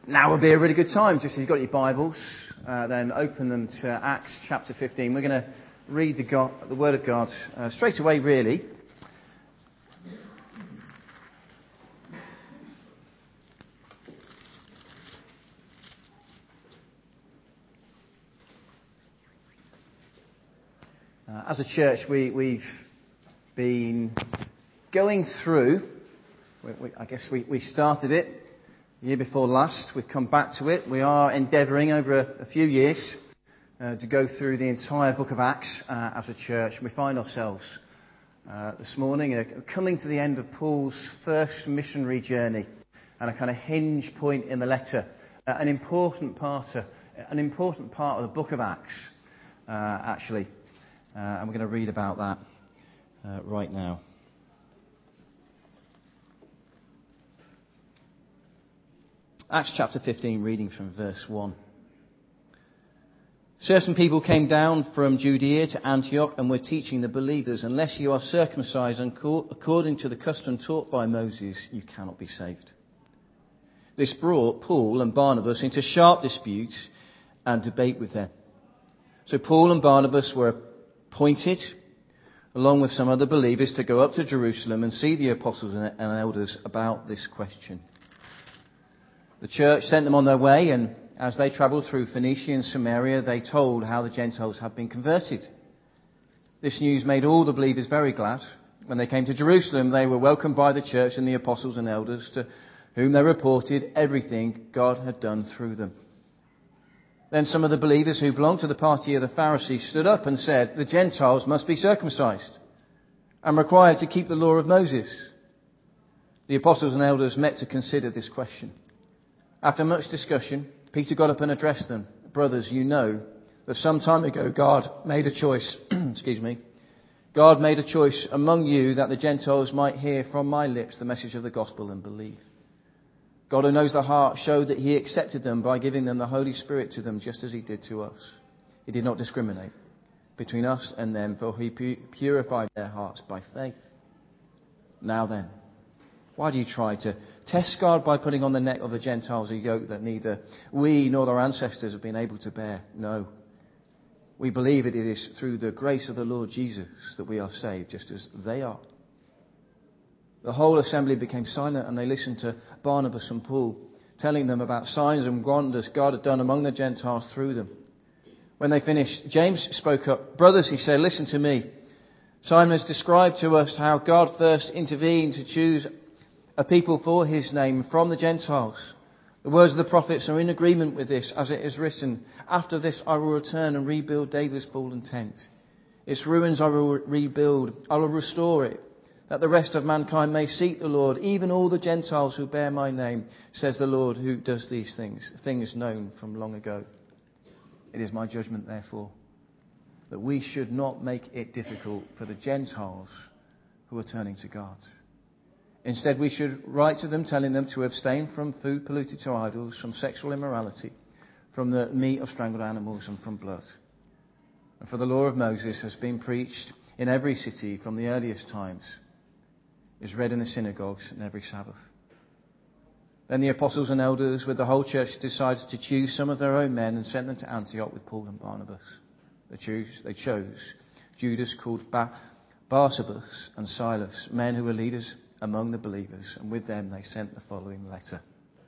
Now would be a really good time. Just if you've got your Bibles, then open them to Acts chapter 15. We're going to read the Word of God straight away, really. As a church, we've been going through, I guess we started it the year before last. We've come back to it. We are endeavouring over a few years to go through the entire book of Acts as a church. We find ourselves this morning coming to the end of Paul's first missionary journey and a kind of hinge point in the letter, an important part of the book of Acts, actually. And we're going to read about that right now. Acts chapter 15, reading from verse 1. Certain people came down from Judea to Antioch and were teaching the believers, unless you are circumcised according to the custom taught by Moses, you cannot be saved. This brought Paul and Barnabas into sharp disputes and debate with them. So Paul and Barnabas were appointed, along with some other believers, to go up to Jerusalem and see the apostles and elders about this question. The church sent them on their way, and as they travelled through Phoenicia and Samaria, they told how the Gentiles had been converted. This news made all the believers very glad. When they came to Jerusalem, they were welcomed by the church and the apostles and elders, to whom they reported everything God had done through them. Then some of the believers who belonged to the party of the Pharisees stood up and said, the Gentiles must be circumcised and required to keep the law of Moses. The apostles and elders met to consider this question. After much discussion, Peter got up and addressed them. Brothers, you know that some time ago God made a choice, God made a choice among you that the Gentiles might hear from my lips the message of the gospel and believe. God, who knows the heart, showed that he accepted them by giving them the Holy Spirit to them, just as he did to us. He did not discriminate between us and them, for he purified their hearts by faith. Now then, why do you try to test God by putting on the neck of the Gentiles a yoke that neither we nor our ancestors have been able to bear? No. We believe it is through the grace of the Lord Jesus that we are saved, just as they are. The whole assembly became silent, and they listened to Barnabas and Paul, telling them about signs and wonders God had done among the Gentiles through them. When they finished, James spoke up. Brothers, he said, listen to me. Simon has described to us how God first intervened to choose a people for his name from the Gentiles. The words of the prophets are in agreement with this, as it is written, after this I will return and rebuild David's fallen tent. Its ruins I will rebuild, I will restore it, that the rest of mankind may seek the Lord, even all the Gentiles who bear my name, says the Lord who does these things known from long ago. It is my judgment, therefore, that we should not make it difficult for the Gentiles who are turning to God. Instead, we should write to them, telling them to abstain from food polluted to idols, from sexual immorality, from the meat of strangled animals, and from blood. And for the law of Moses has been preached in every city from the earliest times, is read in the synagogues and every Sabbath. Then the apostles and elders with the whole church decided to choose some of their own men and sent them to Antioch with Paul and Barnabas. They chose Judas called Barsabas and Silas, men who were leaders among the believers, and with them they sent the following letter.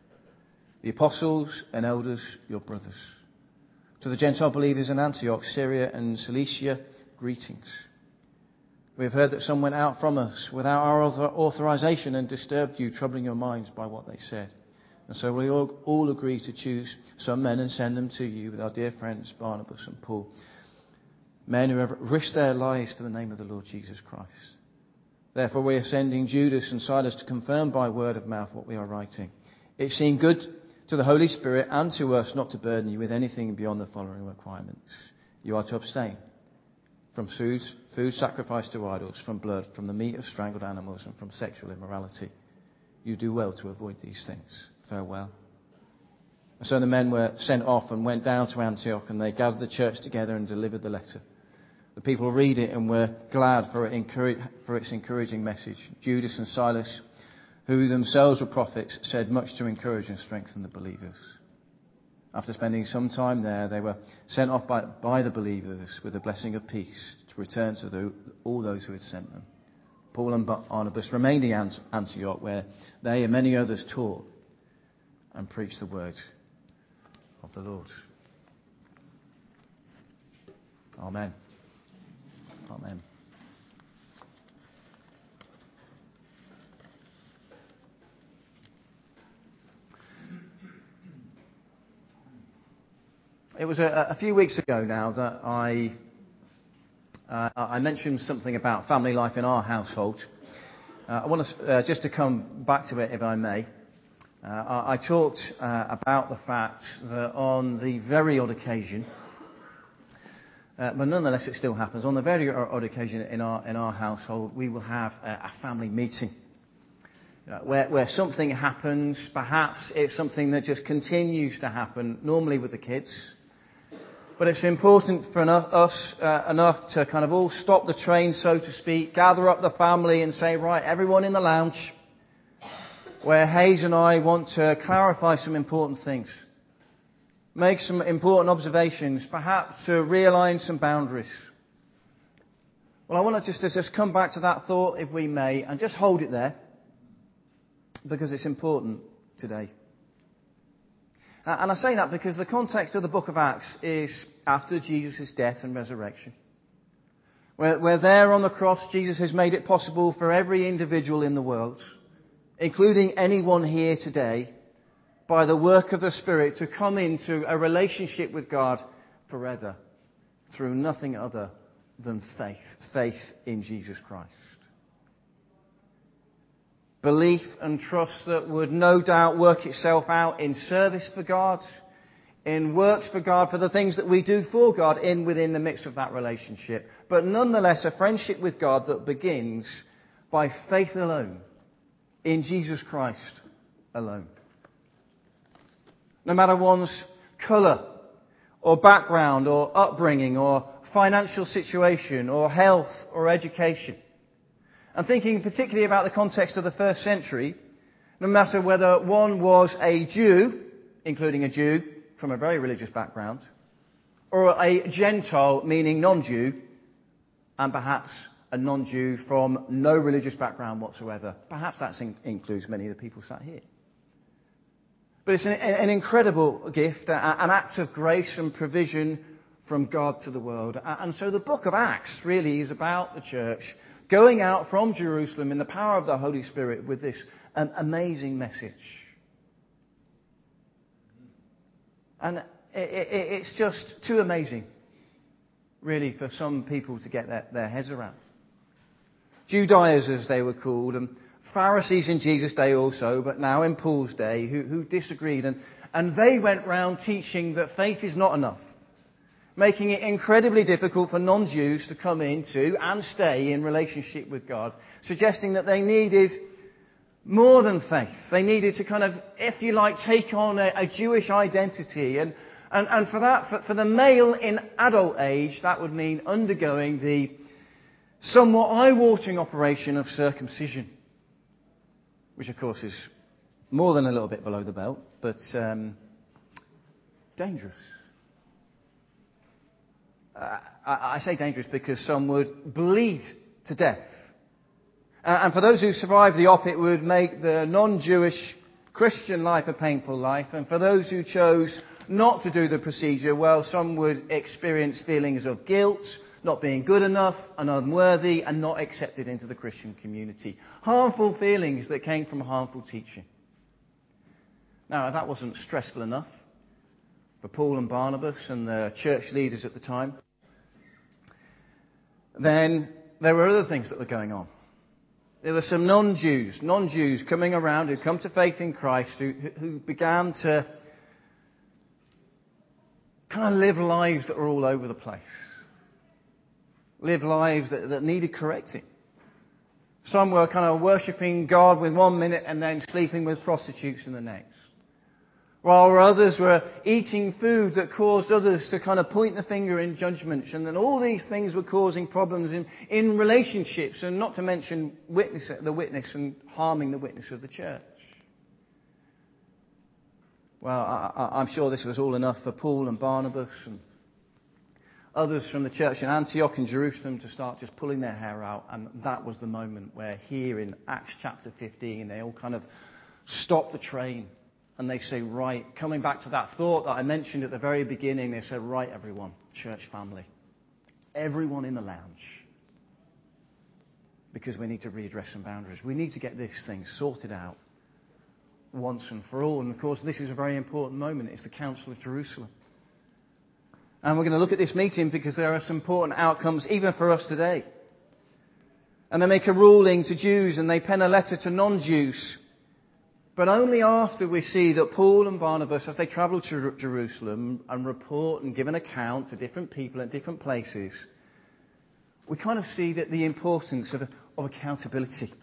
The apostles and elders, your brothers. To the Gentile believers in Antioch, Syria and Cilicia, greetings. We have heard that some went out from us without our authorization and disturbed you, troubling your minds by what they said. And so we all agreed to choose some men and send them to you with our dear friends Barnabas and Paul, men who have risked their lives for the name of the Lord Jesus Christ. Therefore we are sending Judas and Silas to confirm by word of mouth what we are writing. It seemed good to the Holy Spirit and to us not to burden you with anything beyond the following requirements. You are to abstain from food sacrificed to idols, from blood, from the meat of strangled animals, and from sexual immorality. You do well to avoid these things. Farewell. And so the men were sent off and went down to Antioch, and they gathered the church together and delivered the letter. The people read it and were glad for its encouraging message. Judas and Silas who themselves were prophets, said much to encourage and strengthen the believers. After spending some time there, they were sent off by the believers with a blessing of peace to return to all those who had sent them. Paul and Barnabas remained in Antioch, where they and many others taught and preached the word of the Lord. Amen. Amen. It was a few weeks ago now that I mentioned something about family life in our household. I want to just to come back to it, if I may. I talked about the fact that on the very odd occasion, but nonetheless it still happens, on the very odd occasion in our household, we will have a family meeting. Where something happens, perhaps it's something that just continues to happen, normally with the kids. But it's important for us enough to kind of all stop the train, so to speak, gather up the family and say, right, everyone in the lounge, where Hayes and I want to clarify some important things. Make some important observations, perhaps to realign some boundaries. Well, I want to just come back to that thought, if we may, and just hold it there, because it's important today. And I say that because the context of the book of Acts is after Jesus' death and resurrection. Where there on the cross, Jesus has made it possible for every individual in the world, including anyone here today, by the work of the Spirit, to come into a relationship with God forever through nothing other than faith in Jesus Christ. Belief and trust that would no doubt work itself out in service for God, in works for God, for the things that we do for God within the midst of that relationship. But nonetheless, a friendship with God that begins by faith alone, in Jesus Christ alone. No matter one's colour, or background, or upbringing, or financial situation, or health, or education. I'm thinking particularly about the context of the first century, no matter whether one was a Jew, including a Jew from a very religious background, or a Gentile, meaning non-Jew, and perhaps a non-Jew from no religious background whatsoever. Perhaps that includes many of the people sat here. But it's an incredible gift, an act of grace and provision from God to the world. And so the book of Acts really is about the church going out from Jerusalem in the power of the Holy Spirit with this amazing message. And it's just too amazing, really, for some people to get their heads around. Judaizers, they were called, and Pharisees in Jesus' day also, but now in Paul's day, who disagreed. And they went round teaching that faith is not enough, making it incredibly difficult for non-Jews to come into and stay in relationship with God, suggesting that they needed more than faith. They needed to kind of, if you like, take on a Jewish identity. And for that, for the male in adult age, that would mean undergoing the somewhat eye-watering operation of circumcision, which of course is more than a little bit below the belt, but dangerous. I say dangerous because some would bleed to death. And for those who survive the op, it would make the non-Jewish Christian life a painful life. And for those who chose not to do the procedure, well, some would experience feelings of guilt, not being good enough and unworthy, and not accepted into the Christian community. Harmful feelings that came from harmful teaching. Now, if that wasn't stressful enough for Paul and Barnabas and the church leaders at the time, then there were other things that were going on. There were some non-Jews coming around who come to faith in Christ, who began to kind of live lives that were all over the place. Live lives that needed correcting. Some were kind of worshipping God with 1 minute and then sleeping with prostitutes in the next. while others were eating food that caused others to kind of point the finger in judgment, and then all these things were causing problems in relationships, and not to mention the witness and harming the witness of the church. Well, I'm sure this was all enough for Paul and Barnabas and others from the church in Antioch and Jerusalem to start just pulling their hair out. And that was the moment where here in Acts chapter 15, they all kind of stop the train and they say, right, coming back to that thought that I mentioned at the very beginning, they said, right, everyone, church family, everyone in the lounge, because we need to readdress some boundaries. We need to get this thing sorted out once and for all. And of course, this is a very important moment. It's the Council of Jerusalem. And we're going to look at this meeting because there are some important outcomes even for us today. And they make a ruling to Jews and they pen a letter to non-Jews. But only after we see that Paul and Barnabas, as they travel to Jerusalem and report and give an account to different people at different places, we kind of see that the importance of accountability.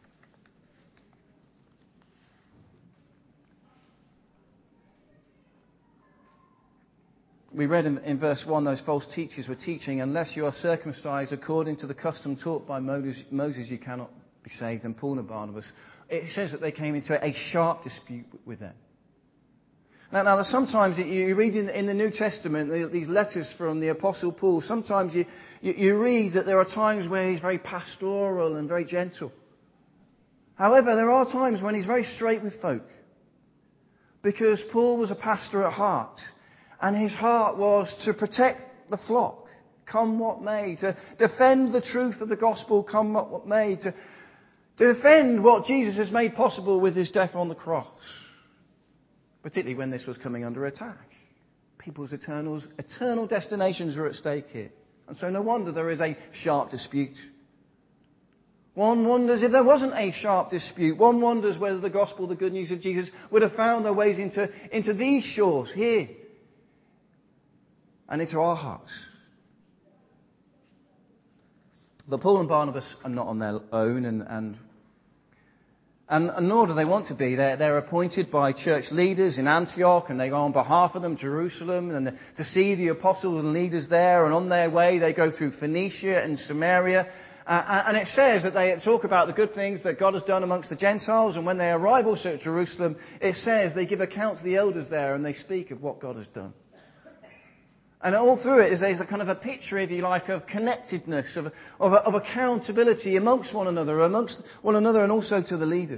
We read in verse 1, those false teachers were teaching, unless you are circumcised according to the custom taught by Moses, you cannot be saved. And Paul and Barnabas, it says that they came into a sharp dispute with them. Now sometimes you read in the New Testament, these letters from the Apostle Paul, sometimes you read that there are times where he's very pastoral and very gentle. However, there are times when he's very straight with folk. Because Paul was a pastor at heart. And his heart was to protect the flock, come what may, to defend the truth of the gospel, come what may, to defend what Jesus has made possible with his death on the cross. Particularly when this was coming under attack. People's eternal destinations are at stake here. And so no wonder there is a sharp dispute. One wonders if there wasn't a sharp dispute. One wonders whether the gospel, the good news of Jesus, would have found their ways into these shores here. And into our hearts. But Paul and Barnabas are not on their own, and nor do they want to be. They're appointed by church leaders in Antioch, and they go on behalf of them to Jerusalem and to see the apostles and leaders there. And on their way, they go through Phoenicia and Samaria. And it says that they talk about the good things that God has done amongst the Gentiles. And when they arrive also at Jerusalem, it says they give account to the elders there, and they speak of what God has done. And all through it there's a kind of a picture, if you like, of connectedness, of accountability amongst one another and also to the leaders.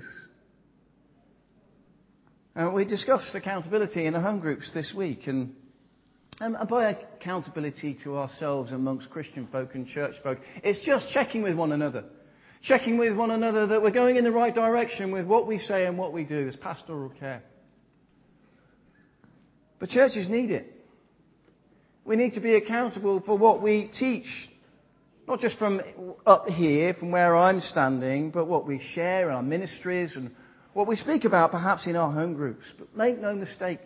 And we discussed accountability in the home groups this week. And by accountability to ourselves amongst Christian folk and church folk, it's just checking with one another. Checking with one another that we're going in the right direction with what we say and what we do as pastoral care. But churches need it. We need to be accountable for what we teach. Not just from up here, from where I'm standing, but what we share in our ministries and what we speak about perhaps in our home groups. But make no mistake.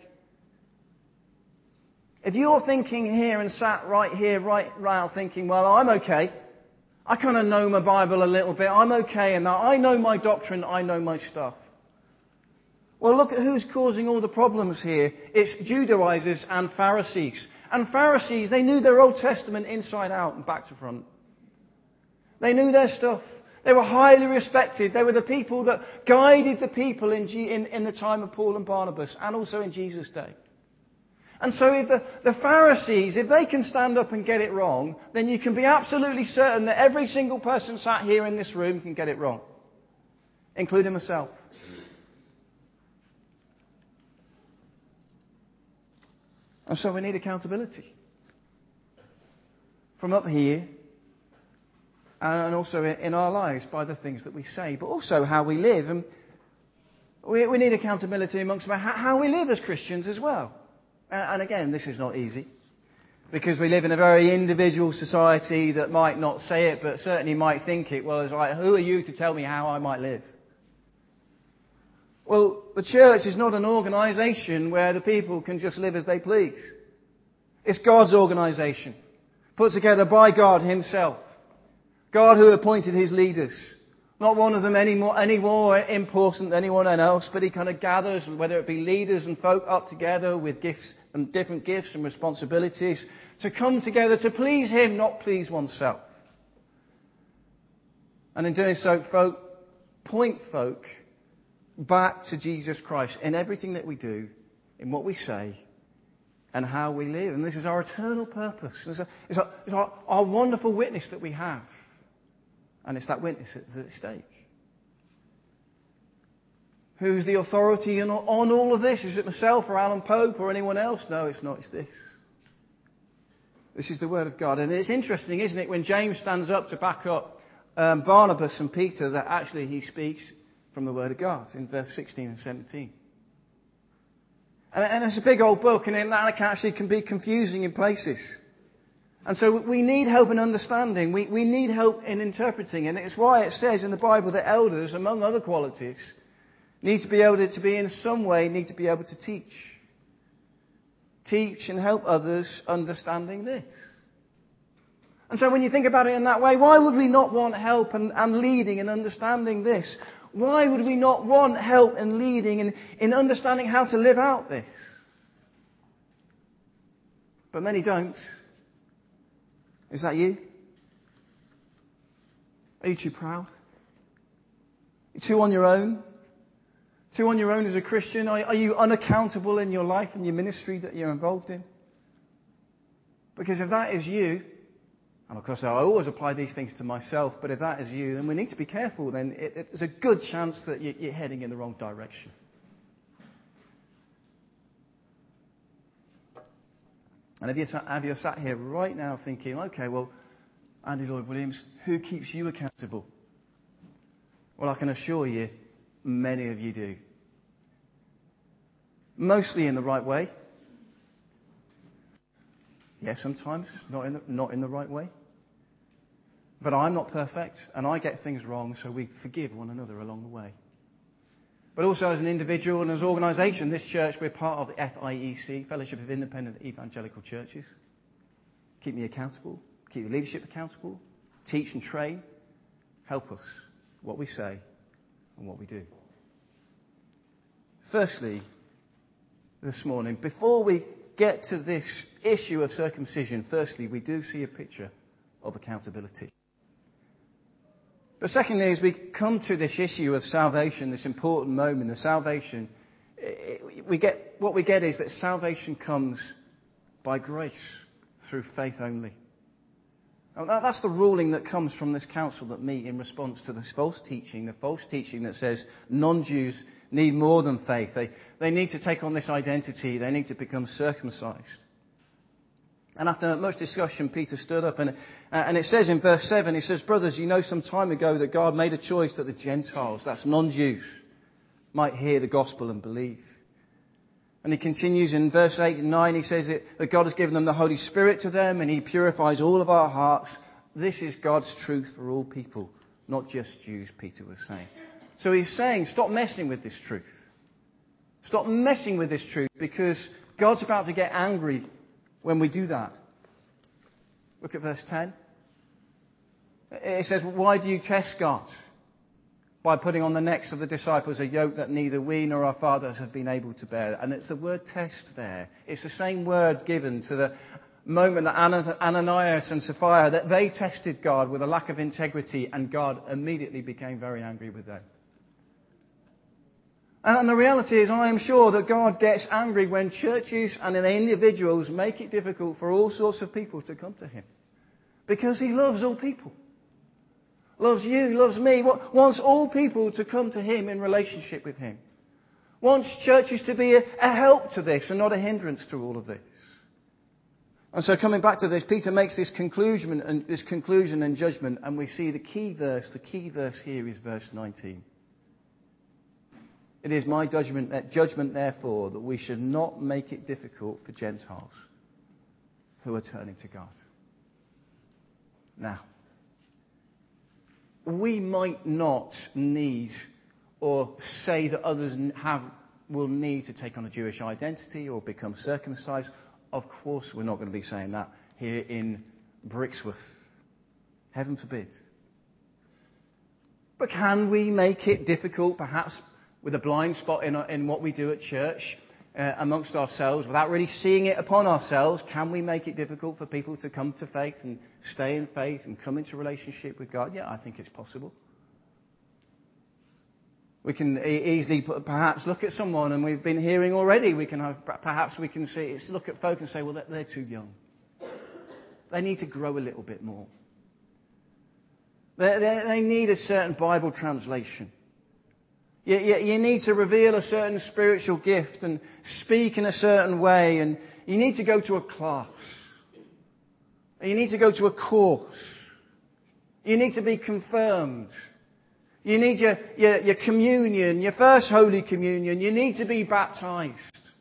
If you're thinking here and sat right here, right now thinking, well, I'm okay. I kind of know my Bible a little bit. I'm okay in that. I know my doctrine. I know my stuff. Well, look at who's causing all the problems here. It's Judaizers and Pharisees. And Pharisees, they knew their Old Testament inside out and back to front. They knew their stuff. They were highly respected. They were the people that guided the people in the time of Paul and Barnabas and also in Jesus' day. And so if the Pharisees, if they can stand up and get it wrong, then you can be absolutely certain that every single person sat here in this room can get it wrong, including myself. And so we need accountability. From up here, and also in our lives by the things that we say, but also how we live. And we need accountability amongst how we live as Christians as well. And again, this is not easy. Because we live in a very individual society that might not say it, but certainly might think it. Well, it's like, who are you to tell me how I might live? Well, the church is not an organisation where the people can just live as they please. It's God's organisation, put together by God Himself. God who appointed His leaders. Not one of them any more important than anyone else, but he kind of gathers, whether it be leaders and folk up together with gifts and different gifts and responsibilities, to come together to please him, not please oneself. And in doing so, point folk back to Jesus Christ in everything that we do, in what we say, and how we live. And this is our eternal purpose. It's our wonderful witness that we have. And it's that witness that's at stake. Who's the authority on all of this? Is it myself or Alan Pope or anyone else? No, it's not. It's this. This is the Word of God. And it's interesting, isn't it, when James stands up to back up Barnabas and Peter, that actually he speaks from the Word of God in verse 16 and 17. And it's a big old book, and that actually can be confusing in places. And so we need help in understanding. We need help in interpreting. And it's why it says in the Bible that elders, among other qualities, need to be able to be in some way, need to be able to teach. Teach and help others understanding this. And so when you think about it in that way, why would we not want help and leading in understanding this? Why would we not want help and leading in understanding how to live out this? But many don't. Is that you? Are you too proud? Are you too on your own? Too on your own as a Christian? Are you unaccountable in your life and your ministry that you're involved in? Because if that is you, and of course I always apply these things to myself, but if that is you, then we need to be careful. Then there's a good chance that you're heading in the wrong direction. And if you're sat here right now thinking, okay, well, Andy Lloyd Williams, who keeps you accountable? Well, I can assure you, many of you do. Mostly in the right way. Yes, sometimes not in the right way. But I'm not perfect, and I get things wrong, so we forgive one another along the way. But also as an individual and as an organisation, this church, we're part of the FIEC, Fellowship of Independent Evangelical Churches. Keep me accountable. Keep the leadership accountable. Teach and train. Help us, what we say and what we do. Firstly, this morning, before we get to this issue of circumcision, firstly, we do see a picture of accountability. But secondly, as we come to this issue of salvation, this important moment of salvation, what we get is that salvation comes by grace, through faith only. And that's the ruling that comes from this council that meet in response to this false teaching, the false teaching that says non-Jews need more than faith. They need to take on this identity. They need to become circumcised. And after much discussion, Peter stood up and it says in verse 7, he says, brothers, you know some time ago that God made a choice that the Gentiles, that's non-Jews, might hear the gospel and believe. And he continues in verse 8 and 9, he says that God has given them the Holy Spirit to them and he purifies all of our hearts. This is God's truth for all people, not just Jews, Peter was saying. So he's saying, stop messing with this truth. Stop messing with this truth because God's about to get angry when we do that. Look at verse 10. It says, why do you test God? By putting on the necks of the disciples a yoke that neither we nor our fathers have been able to bear. And it's the word test there. It's the same word given to the moment that Ananias and Sapphira, that they tested God with a lack of integrity and God immediately became very angry with them. And the reality is, I am sure that God gets angry when churches and individuals make it difficult for all sorts of people to come to Him. Because He loves all people. Loves you, loves me. Wants all people to come to Him in relationship with Him. Wants churches to be a help to this and not a hindrance to all of this. And so coming back to this, Peter makes this conclusion and judgment, and we see the key verse here is verse 19. It is my judgment, therefore, that we should not make it difficult for Gentiles who are turning to God. Now, we might not need or say that others will need to take on a Jewish identity or become circumcised. Of course, we're not going to be saying that here in Brixworth. Heaven forbid. But can we make it difficult, perhaps with a blind spot in what we do at church amongst ourselves, without really seeing it upon ourselves? Can we make it difficult for people to come to faith and stay in faith and come into relationship with God? Yeah, I think it's possible. We can easily perhaps look at someone, and we've been hearing already, perhaps we can look at folk and say, well, they're too young. They need to grow a little bit more. They need a certain Bible translation. You need to reveal a certain spiritual gift and speak in a certain way, and you need to go to a class. You need to go to a course. You need to be confirmed. You need your communion, your first Holy Communion. You need to be baptized.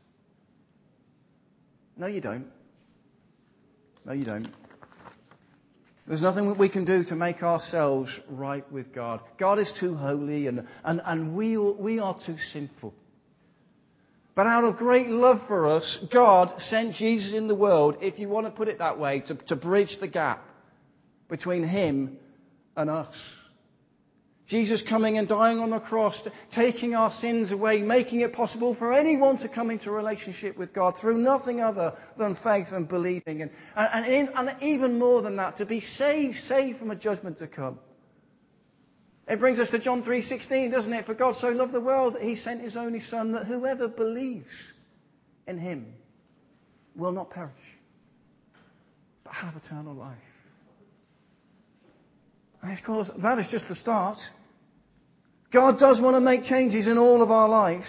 No, you don't. No, you don't. There's nothing that we can do to make ourselves right with God. God is too holy and we are too sinful. But out of great love for us, God sent Jesus in the world, if you want to put it that way, to bridge the gap between Him and us. Jesus coming and dying on the cross, taking our sins away, making it possible for anyone to come into a relationship with God through nothing other than faith and believing. And even more than that, to be saved from a judgment to come. It brings us to John 3:16, doesn't it? For God so loved the world that He sent His only Son, that whoever believes in Him will not perish, but have eternal life. And of course, that is just the start. God does want to make changes in all of our lives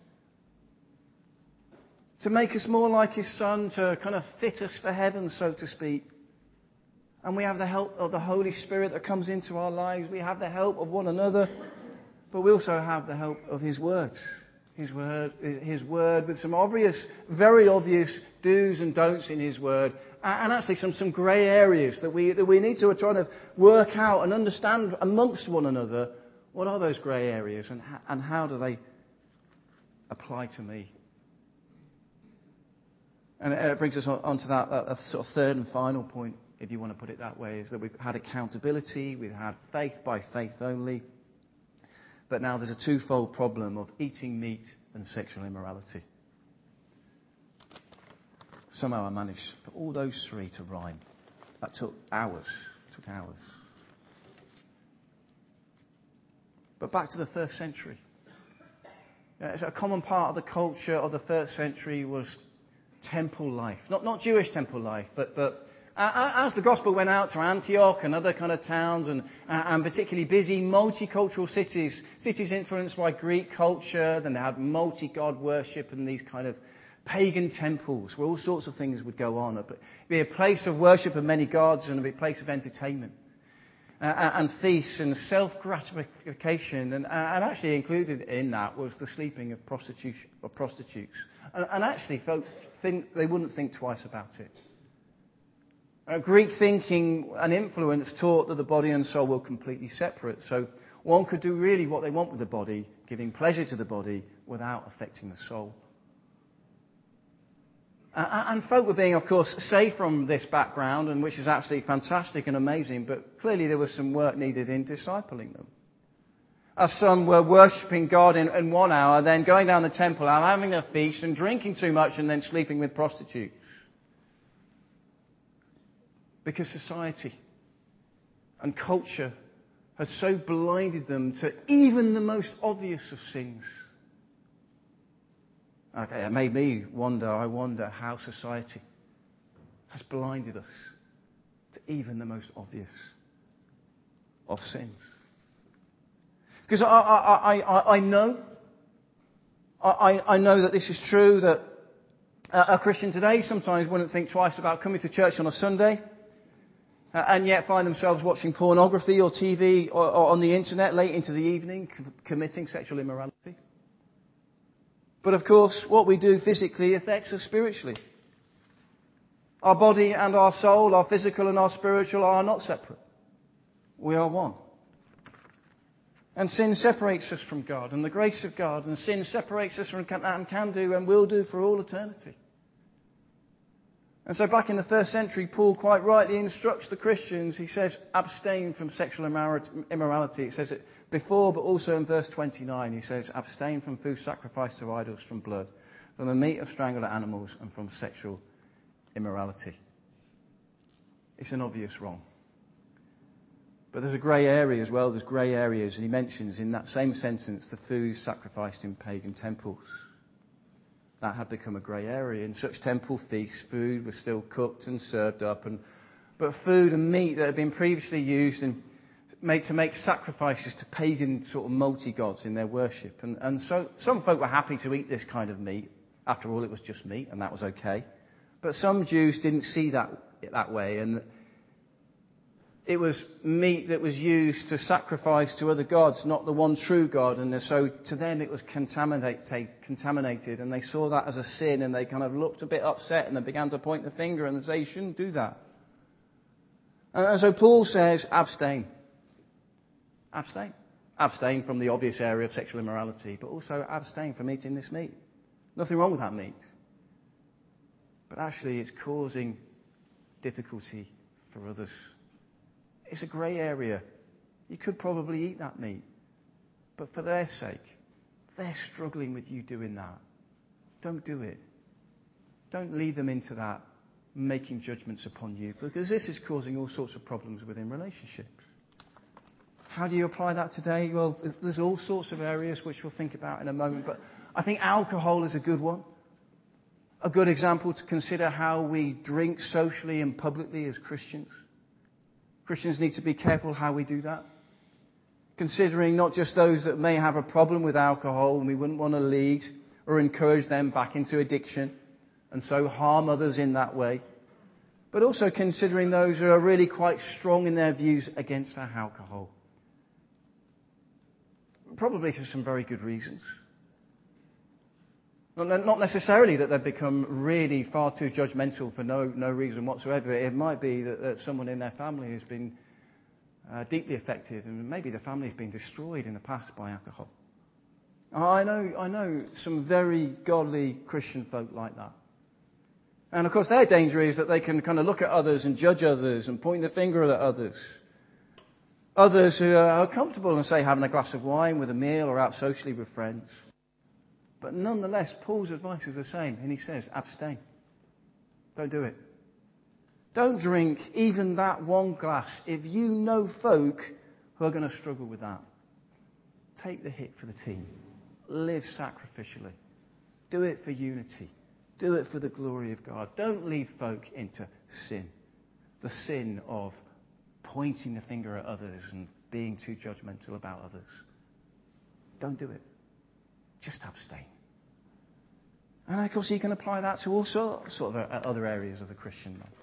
to make us more like His Son, to kind of fit us for heaven, so to speak. And we have the help of the Holy Spirit that comes into our lives. We have the help of one another, but we also have the help of His Word. His Word with some very obvious do's and don'ts in His Word, and actually some grey areas that we need to try to work out and understand amongst one another. What are those grey areas, and how do they apply to me? And it brings us on to that sort of third and final point, if you want to put it that way, is that we've had accountability, we've had faith by faith only, but now there's a twofold problem of eating meat and sexual immorality. Somehow I managed for all those three to rhyme. That took hours. But back to the first century. It's a common part of the culture of the first century was temple life. Not Jewish temple life, but as the gospel went out to Antioch and other kind of towns and particularly busy multicultural cities influenced by Greek culture, then they had multi-god worship and these kind of pagan temples where all sorts of things would go on. It'd be a place of worship of many gods, and it'd be a place of entertainment. And feasts and self-gratification, and actually included in that was the sleeping of prostitutes. And actually, folks they wouldn't think twice about it. Greek thinking and influence taught that the body and soul were completely separate. So one could do really what they want with the body, giving pleasure to the body without affecting the soul. And folk were being, of course, saved from this background, and which is absolutely fantastic and amazing, but clearly there was some work needed in discipling them. As some were worshipping God in 1 hour, then going down the temple and having a feast and drinking too much and then sleeping with prostitutes. Because society and culture has so blinded them to even the most obvious of sins. Okay, it made me wonder. I wonder how society has blinded us to even the most obvious of sins. Because I know that this is true, that a Christian today sometimes wouldn't think twice about coming to church on a Sunday, and yet find themselves watching pornography or TV or on the internet late into the evening, committing sexual immorality. But of course, what we do physically affects us spiritually. Our body and our soul, our physical and our spiritual, are not separate. We are one. And sin separates us from God and the grace of God, and sin separates us from and can do and will do for all eternity. And so back in the first century, Paul quite rightly instructs the Christians. He says, abstain from sexual immorality. It says it before, but also in verse 29, he says, abstain from food sacrificed to idols, from blood, from the meat of strangled animals, and from sexual immorality. It's an obvious wrong. But there's a grey area as well. There's grey areas. And he mentions in that same sentence the food sacrificed in pagan temples. That had become a grey area. In such temple feasts, food was still cooked and served up. But food and meat that had been previously used and made to make sacrifices to pagan sort of multi-gods in their worship. And so some folk were happy to eat this kind of meat. After all, it was just meat, and that was okay. But some Jews didn't see that way. And it was meat that was used to sacrifice to other gods, not the one true God. And so to them it was contaminated. And they saw that as a sin, and they kind of looked a bit upset, and they began to point the finger and say, you shouldn't do that. And so Paul says, abstain. Abstain. Abstain from the obvious area of sexual immorality, but also abstain from eating this meat. Nothing wrong with that meat. But actually it's causing difficulty for others. It's a grey area. You could probably eat that meat. But for their sake, they're struggling with you doing that. Don't do it. Don't lead them into that, making judgments upon you, because this is causing all sorts of problems within relationships. How do you apply that today? Well, there's all sorts of areas which we'll think about in a moment, but I think alcohol is a good one. A good example to consider how we drink socially and publicly as Christians. Christians need to be careful how we do that. Considering not just those that may have a problem with alcohol, and we wouldn't want to lead or encourage them back into addiction and so harm others in that way. But also considering those who are really quite strong in their views against our alcohol. Probably for some very good reasons. Not necessarily that they've become really far too judgmental for no reason whatsoever. It might be that someone in their family has been deeply affected, and maybe the family's been destroyed in the past by alcohol. I know some very godly Christian folk like that. And of course their danger is that they can kind of look at others and judge others and point the finger at others. Others who are comfortable and say having a glass of wine with a meal or out socially with friends. But nonetheless, Paul's advice is the same, and he says, abstain. Don't do it. Don't drink even that one glass if you know folk who are going to struggle with that. Take the hit for the team. Live sacrificially. Do it for unity. Do it for the glory of God. Don't lead folk into sin. The sin of pointing the finger at others and being too judgmental about others. Don't do it. Just abstain. And of course you can apply that to all sorts of other areas of the Christian life.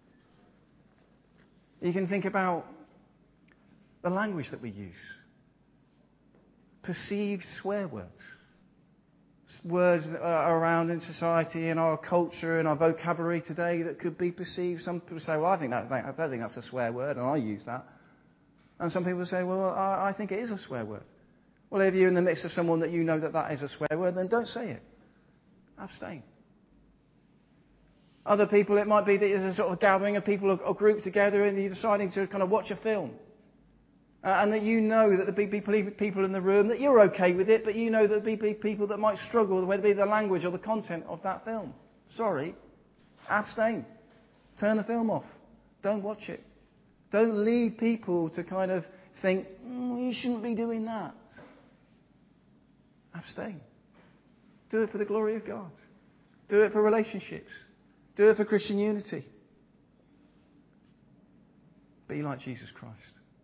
You can think about the language that we use. Perceived swear words. Words around in society, in our culture, in our vocabulary today that could be perceived. Some people say, well, I don't think that's a swear word, and I use that. And some people say, well, I think it is a swear word. Well, if you're in the midst of someone that you know that is a swear word, then don't say it. Abstain. Other people, it might be that there's a sort of gathering of people or group together and you're deciding to kind of watch a film. And that you know that there'll be people in the room, that you're okay with it, but you know that there'll be people that might struggle, whether it be the language or the content of that film. Sorry. Abstain. Turn the film off. Don't watch it. Don't lead people to kind of think, you shouldn't be doing that. Abstain. Do it for the glory of God. Do it for relationships. Do it for Christian unity. Be like Jesus Christ.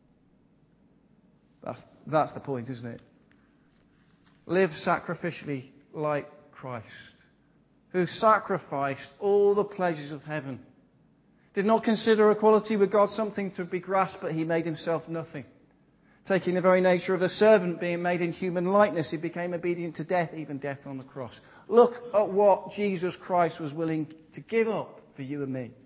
That's the point, isn't it? Live sacrificially like Christ, who sacrificed all the pleasures of heaven. Did not consider equality with God something to be grasped, but he made himself nothing. Taking the very nature of a servant, being made in human likeness, he became obedient to death, even death on the cross. Look at what Jesus Christ was willing to give up for you and me.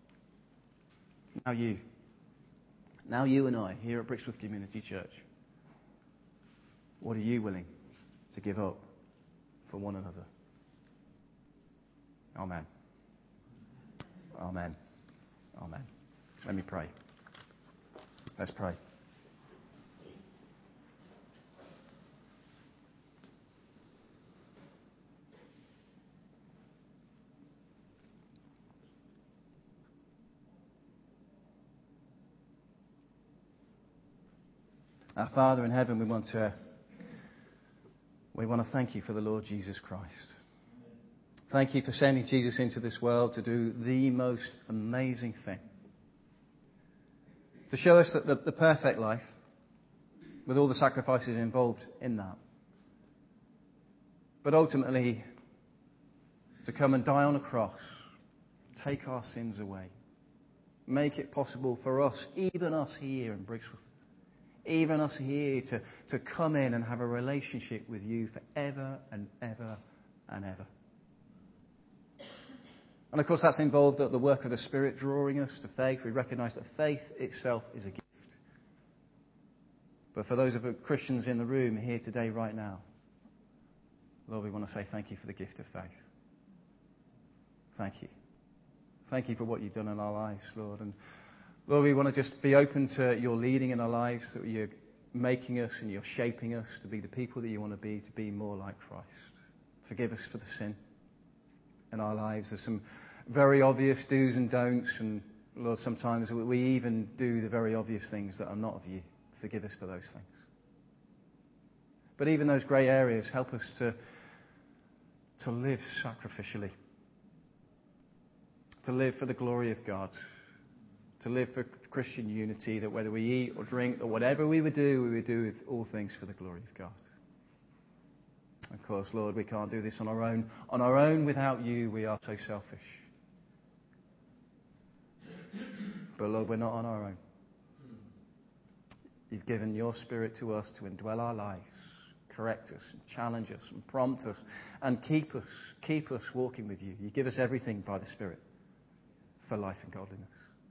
Now you and I, here at Brixworth Community Church, what are you willing to give up for one another? Amen. Amen. Amen. Let me pray. Let's pray. Our Father in heaven, we want to thank you for the Lord Jesus Christ. Thank you for sending Jesus into this world to do the most amazing thing. To show us that the perfect life, with all the sacrifices involved in that, but ultimately to come and die on a cross, take our sins away, make it possible for us, even us here in Brixworth, even us here to come in and have a relationship with you forever and ever and ever. And of course that's involved the work of the Spirit drawing us to faith. We recognise that faith itself is a gift. But for those of us Christians in the room here today, right now, Lord, we want to say thank you for the gift of faith. Thank you. Thank you for what you've done in our lives, Lord. And Lord, we want to just be open to your leading in our lives, that you're making us and you're shaping us to be the people that you want to be more like Christ. Forgive us for the sin in our lives. There's some very obvious do's and don'ts, and Lord, sometimes we even do the very obvious things that are not of you. Forgive us for those things. But even those grey areas, help us to live sacrificially, to live for the glory of God, to live for Christian unity, that whether we eat or drink or whatever we would do with all things for the glory of God. Of course, Lord, we can't do this on our own. On our own, without you, we are so selfish. But Lord, we're not on our own. You've given your Spirit to us to indwell our lives, correct us, and challenge us, and prompt us, and keep us walking with you. You give us everything by the Spirit for life and godliness.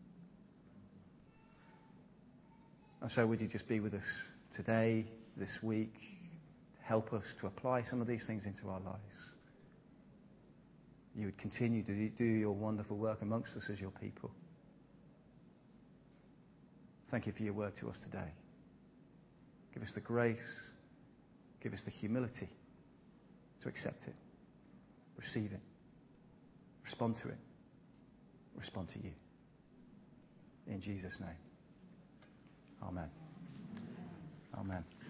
And so would you just be with us today, this week, to help us to apply some of these things into our lives. You would continue to do your wonderful work amongst us as your people. Thank you for your word to us today. Give us the grace, give us the humility to accept it, receive it, respond to it, respond to you. In Jesus' name. Amen. Amen.